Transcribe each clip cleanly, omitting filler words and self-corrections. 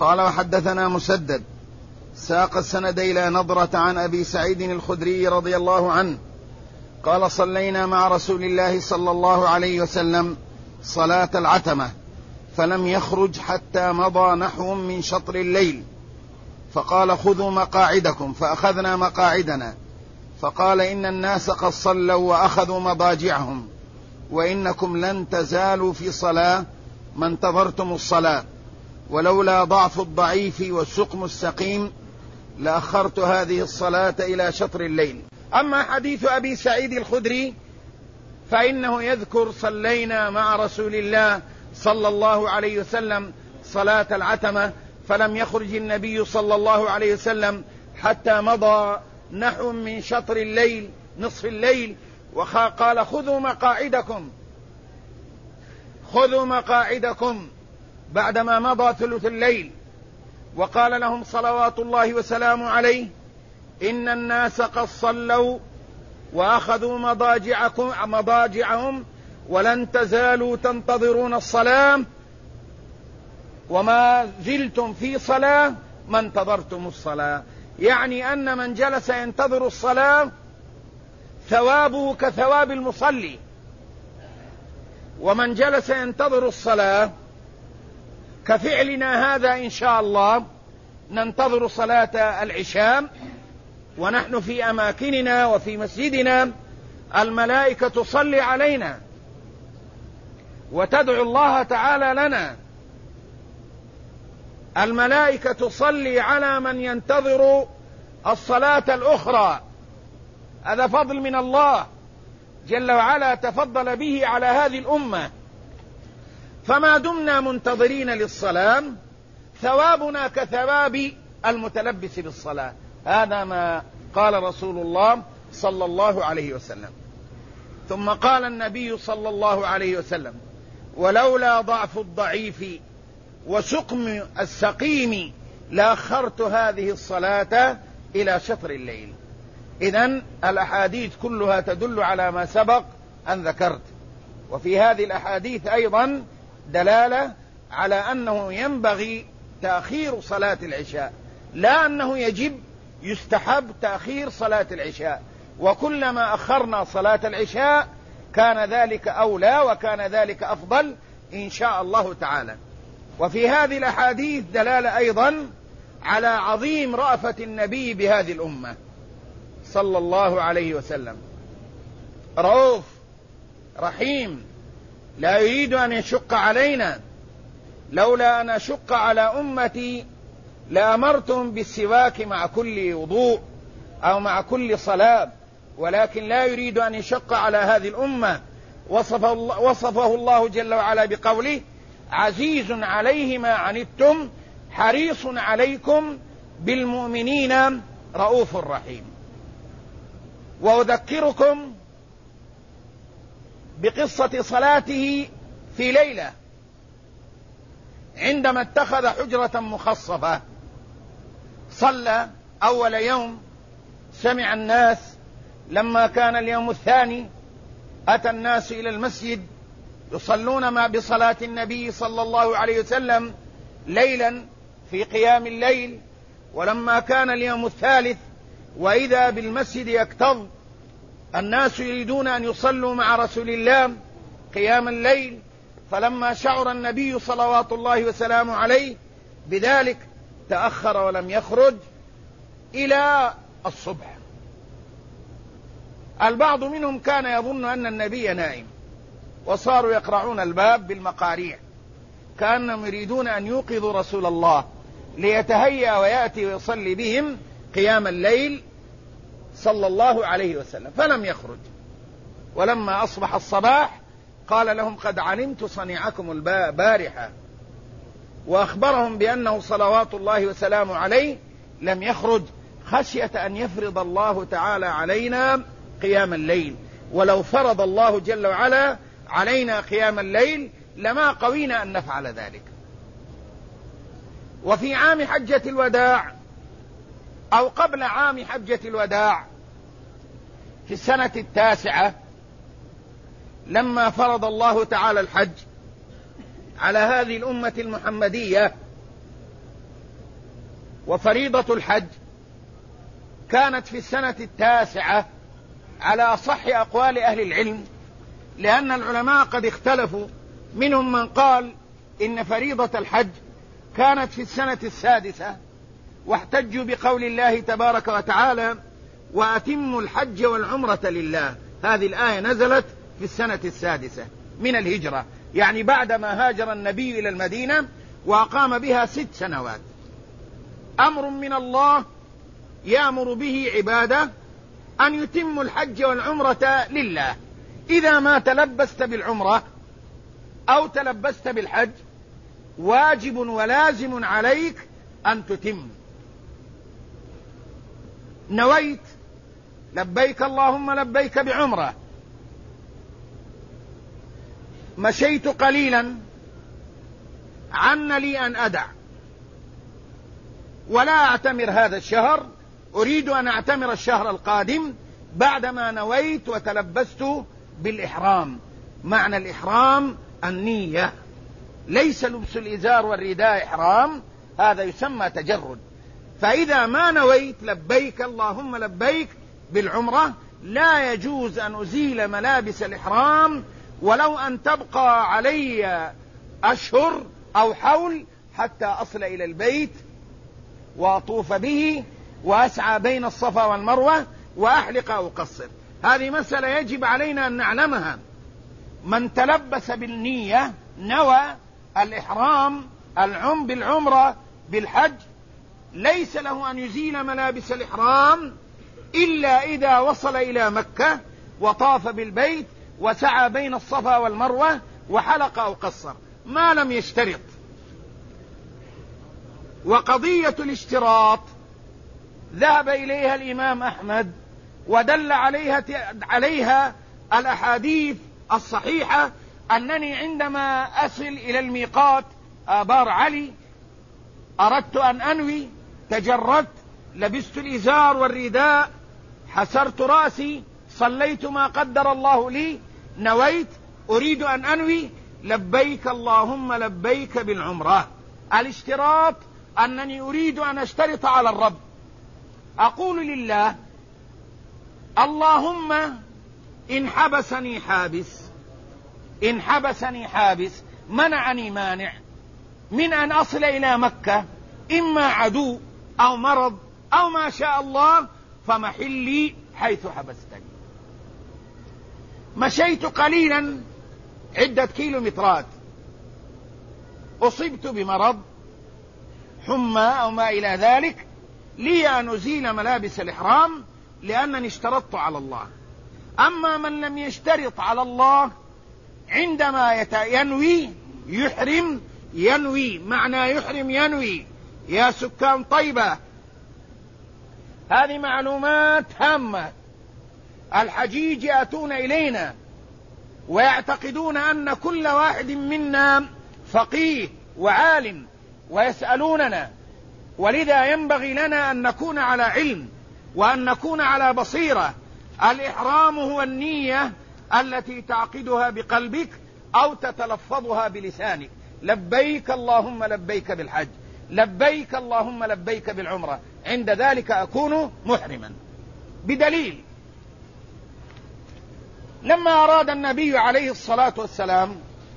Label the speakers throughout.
Speaker 1: قال وحدثنا مسدد ساق السند إلى نضرة عن أبي سعيد الخدري رضي الله عنه قال صلينا مع رسول الله صلى الله عليه وسلم صلاة العتمة فلم يخرج حتى مضى نحو من شطر الليل، فقال خذوا مقاعدكم، فأخذنا مقاعدنا، فقال إن الناس قد صلوا وأخذوا مضاجعهم، وإنكم لن تزالوا في صلاة ما انتظرتم الصلاة، ولولا ضعف الضعيف والسقم السقيم لأخرت هذه الصلاة إلى شطر الليل. أما حديث أبي سعيد الخدري فإنه يذكر صلينا مع رسول الله صلى الله عليه وسلم صلاة العتمة فلم يخرج النبي صلى الله عليه وسلم حتى مضى نحو من شطر الليل نصف الليل، وقال خذوا مقاعدكم بعدما مضى ثلث الليل، وقال لهم صلوات الله وسلامه عليه إن الناس قد صلوا وأخذوا مضاجعهم ولن تزالوا تنتظرون الصلاة وما زلتم في صلاة ما انتظرتم الصلاة، يعني أن من جلس ينتظر الصلاة ثوابه كثواب المصلي، ومن جلس ينتظر الصلاة كفعلنا هذا إن شاء الله ننتظر صلاة العشاء ونحن في أماكننا وفي مسجدنا، الملائكة تصلي علينا وتدعو الله تعالى لنا، الملائكة تصلي على من ينتظر الصلاة الأخرى، هذا فضل من الله جل وعلا تفضل به على هذه الأمة، فما دمنا منتظرين للصلاة ثوابنا كثواب المتلبس بالصلاة، هذا ما قال رسول الله صلى الله عليه وسلم. ثم قال النبي صلى الله عليه وسلم ولولا ضعف الضعيف وسقم السقيم لأخرت هذه الصلاة إلى شطر الليل. إذن الأحاديث كلها تدل على ما سبق أن ذكرت، وفي هذه الأحاديث أيضا دلالة على أنه ينبغي تأخير صلاة العشاء، لا أنه يجب، يستحب تأخير صلاة العشاء، وكلما أخرنا صلاة العشاء كان ذلك أولى وكان ذلك أفضل إن شاء الله تعالى. وفي هذه الأحاديث دلالة أيضا على عظيم رأفة النبي بهذه الأمة صلى الله عليه وسلم، رؤوف رحيم لا يريد أن يشق علينا، لولا أن أشق على أمتي لأمرتم بالسواك مع كل وضوء أو مع كل صلاة، ولكن لا يريد أن يشق على هذه الأمة، وصفه الله جل وعلا بقوله عزيز عليه ما عنتم حريص عليكم بالمؤمنين رؤوف رحيم. وأذكركم بقصة صلاته في ليلة عندما اتخذ حجرة مخصصة، صلى أول يوم، سمع الناس، لما كان اليوم الثاني أتى الناس إلى المسجد يصلون بصلاة النبي صلى الله عليه وسلم ليلا في قيام الليل، ولما كان اليوم الثالث وإذا بالمسجد يكتظ، الناس يريدون أن يصلوا مع رسول الله قيام الليل، فلما شعر النبي صلوات الله وسلامه عليه بذلك تأخر ولم يخرج إلى الصبح. البعض منهم كان يظن أن النبي نائم، وصاروا يقرعون الباب بالمقاريع كأنهم يريدون أن يوقظوا رسول الله ليتهيأ ويأتي ويصلي بهم قيام الليل صلى الله عليه وسلم، فلم يخرج. ولما أصبح الصباح قال لهم قد علمت صنيعكم البارحة، وأخبرهم بأنه صلوات الله وسلامه عليه لم يخرج خشية أن يفرض الله تعالى علينا قيام الليل، ولو فرض الله جل وعلا علينا قيام الليل لما قوينا أن نفعل ذلك. وفي عام حجة الوداع أو قبل عام حجة الوداع في السنة 9 لما فرض الله تعالى الحج على هذه الأمة المحمدية، وفريضة الحج كانت في السنة 9 على أصح أقوال أهل العلم، لأن العلماء قد اختلفوا، منهم من قال إن فريضة الحج كانت في السنة 6، واحتجوا بقول الله تبارك وتعالى: وأتموا الحج والعمرة لله. هذه الآية نزلت في السنة 6 من الهجرة، يعني بعدما هاجر النبي إلى المدينة وأقام بها 6 سنوات. أمر من الله يأمر به عباده أن يتموا الحج والعمرة لله. إذا ما تلبست بالعمرة أو تلبست بالحج واجب ولازم عليك أن تتم. نويت لبيك اللهم لبيك بعمرة، مشيت قليلا، عن لي أن أدع ولا أعتمر هذا الشهر، أريد أن أعتمر الشهر القادم بعدما نويت وتلبست بالإحرام. معنى الإحرام النية، ليس لبس الإزار والرداء إحرام، هذا يسمى تجرد. فإذا ما نويت لبيك اللهم لبيك بالعمرة لا يجوز أن أزيل ملابس الإحرام ولو أن تبقى علي أشهر أو حول حتى أصل إلى البيت وأطوف به وأسعى بين الصفا والمروة وأحلق أو أقصر. هذه مسألة يجب علينا أن نعلمها. من تلبس بالنية نوى الإحرام بالعمرة بالحج ليس له أن يزيل ملابس الإحرام إلا إذا وصل إلى مكة وطاف بالبيت وسعى بين الصفا والمروة وحلق أو قصر، ما لم يشترط. وقضية الاشتراط ذهب إليها الإمام أحمد ودل عليها الأحاديث الصحيحة، أنني عندما أصل إلى الميقات آبار علي أردت أن أنوي، تجردت، لبست الإزار والرداء، حسرت رأسي، صليت ما قدر الله لي، نويت أريد أن أنوي لبيك اللهم لبيك بالعمرة. الاشتراط أنني أريد أن أشترط على الرب، أقول لله اللهم إن حبسني حابس منعني مانع من أن أصل إلى مكة، إما عدو أو مرض أو ما شاء الله، فمحلي حيث حبستني. مشيت قليلا عدة كيلومترات، أصبت بمرض حمى أو ما إلى ذلك، لي أن أزيل ملابس الإحرام لأنني اشترطت على الله. أما من لم يشترط على الله عندما ينوي يحرم، ينوي معنى يحرم ينوي. يا سكان طيبة، هذه معلومات هامة. الحجيج يأتون إلينا ويعتقدون أن كل واحد منا فقيه وعالم ويسألوننا، ولذا ينبغي لنا أن نكون على علم وأن نكون على بصيرة. الإحرام هو النية التي تعقدها بقلبك أو تتلفظها بلسانك: لبيك اللهم لبيك بالحج، لبيك اللهم لبيك بالعمرة، عند ذلك أكون محرما. بدليل لما أراد النبي عليه الصلاة والسلام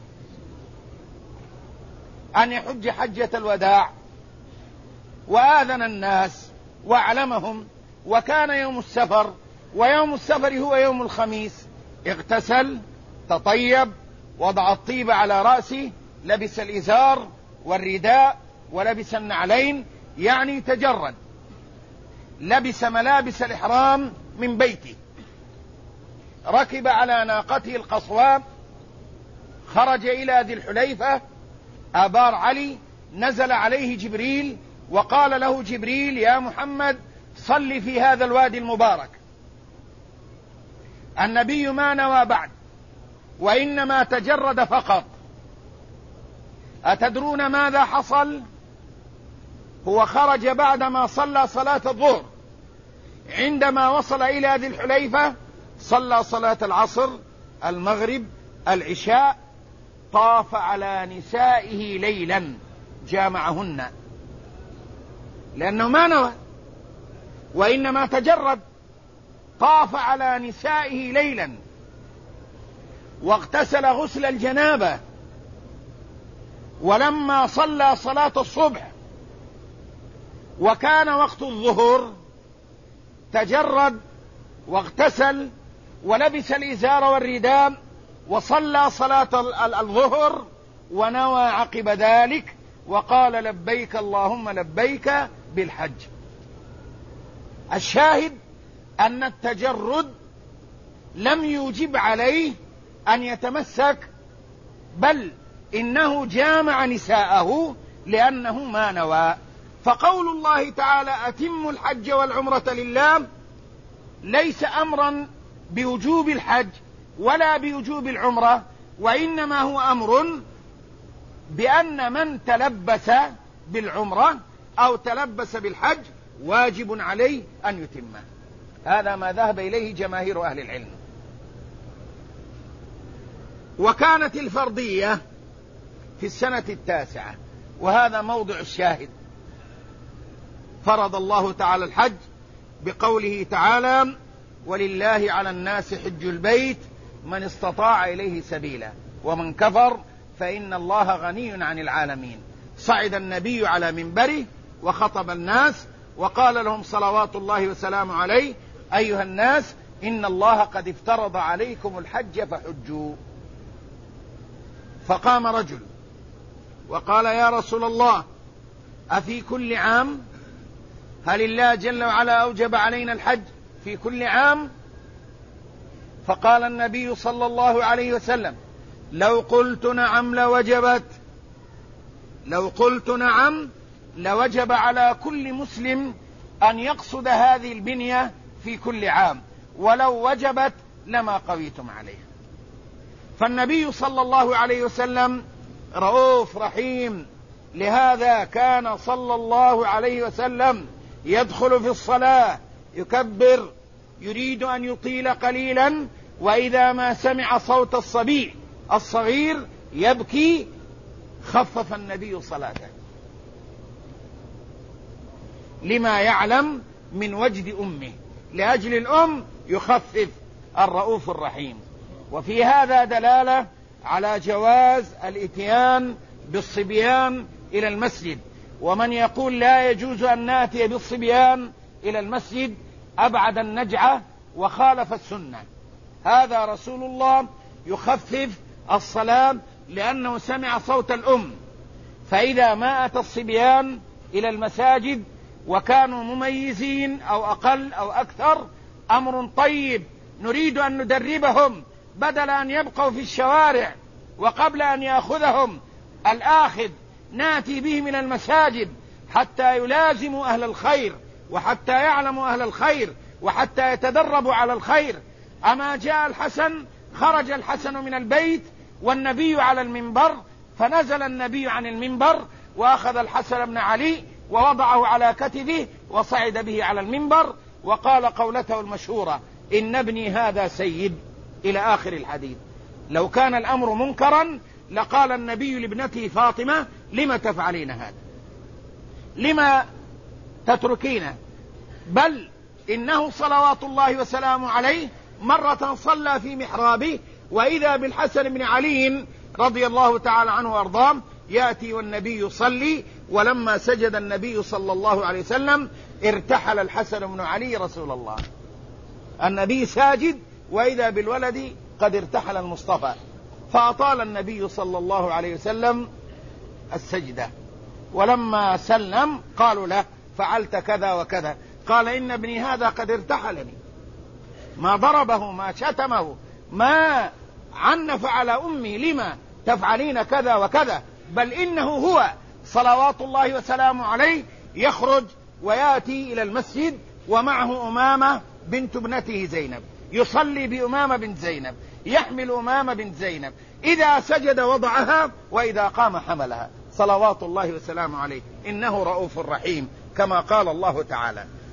Speaker 1: أن يحج حجة الوداع وآذن الناس وأعلمهم، وكان يوم السفر، ويوم السفر هو يوم الخميس، اغتسل، تطيب، وضع الطيب على رأسه، لبس الإزار والرداء ولبس النعلين، يعني تجرد، لبس ملابس الإحرام من بيته، ركب على ناقته القصواء، خرج إلى ذي الحليفة آبار علي، نزل عليه جبريل وقال له جبريل: يا محمد صل في هذا الوادي المبارك. النبي ما نوى بعد وإنما تجرد فقط. أتدرون ماذا حصل؟ هو خرج بعدما صلى صلاة الظهر، عندما وصل إلى ذي الحليفة صلى صلاة العصر، المغرب، العشاء، طاف على نسائه ليلا، جامعهن، لأنه ما نوى، وإنما تجرد، طاف على نسائه ليلا واغتسل غسل الجنابة، ولما صلى صلاة الصبح وكان وقت الظهر تجرد واغتسل ولبس الإزار والرداء وصلى صلاة الظهر ونوى عقب ذلك وقال لبيك اللهم لبيك بالحج. الشاهد أن التجرد لم يوجب عليه أن يتمسك، بل إنه جامع نساءه لأنه ما نوى. فقول الله تعالى أتم الحج والعمرة لله ليس أمرا بوجوب الحج ولا بوجوب العمرة، وإنما هو أمر بأن من تلبس بالعمرة أو تلبس بالحج واجب عليه أن يتمه. هذا ما ذهب إليه جماهير أهل العلم. وكانت الفرضية في السنة 9، وهذا موضع الشاهد. فرض الله تعالى الحج بقوله تعالى ولله على الناس حج البيت من استطاع إليه سبيلا ومن كفر فإن الله غني عن العالمين. صعد النبي على منبره وخطب الناس وقال لهم صلوات الله وسلامه عليه أيها الناس إن الله قد افترض عليكم الحج فحجوا. فقام رجل وقال يا رسول الله أفي كل عام؟ هل الله جل وعلا أوجب علينا الحج في كل عام؟ فقال النبي صلى الله عليه وسلم لو قلت نعم لوجبت، لو قلت نعم لوجب على كل مسلم أن يقصد هذه البنية في كل عام، ولو وجبت لما قويتم عليها. فالنبي صلى الله عليه وسلم رؤوف رحيم، لهذا كان صلى الله عليه وسلم يدخل في الصلاة يكبر يريد أن يطيل قليلا، وإذا ما سمع صوت الصبي الصغير يبكي خفف النبي صلاته لما يعلم من وجد أمه، لأجل الأم يخفف الرؤوف الرحيم. وفي هذا دلالة على جواز الإتيان بالصبيان إلى المسجد، ومن يقول لا يجوز أن نأتي بالصبيان إلى المسجد أبعد النجعة وخالف السنة. هذا رسول الله يخفف الصلاة لأنه سمع صوت الأم، فإذا ما أتى الصبيان إلى المساجد وكانوا مميزين أو أقل أو أكثر أمر طيب نريد أن ندربهم بدل أن يبقوا في الشوارع، وقبل أن يأخذهم الآخذ ناتي بهم إلى المساجد حتى يلازموا أهل الخير وحتى يعلموا أهل الخير وحتى يتدربوا على الخير. أما جاء الحسن، خرج الحسن من البيت والنبي على المنبر، فنزل النبي عن المنبر وأخذ الحسن بن علي ووضعه على كتفه وصعد به على المنبر وقال قولته المشهورة إن ابني هذا سيد إلى آخر الحديث. لو كان الأمر منكرا لقال النبي لابنته فاطمة لما تفعلين هذا، لما تتركينه؟ بل إنه صلوات الله وسلامه عليه مرة صلى في محرابه وإذا بالحسن بن علي رضي الله تعالى عنه وأرضاه يأتي والنبي يصلي، ولما سجد النبي صلى الله عليه وسلم ارتحل الحسن بن علي رسول الله، النبي ساجد وإذا بالولد قد ارتحل المصطفى، فأطال النبي صلى الله عليه وسلم السجدة. ولما سلم قالوا له فعلت كذا وكذا، قال إن ابني هذا قد ارتحلني، ما ضربه ما شتمه ما عنف على أمي لما تفعلين كذا وكذا، بل إنه هو صلوات الله وسلامه عليه يخرج ويأتي إلى المسجد ومعه أمامة بنت ابنته زينب، يصلي بأمامة بنت زينب، يحمل أمامة بنت زينب، إذا سجد وضعها وإذا قام حملها، صلوات الله وسلامه عليه. إنه رؤوف رحيم كما قال الله تعالى.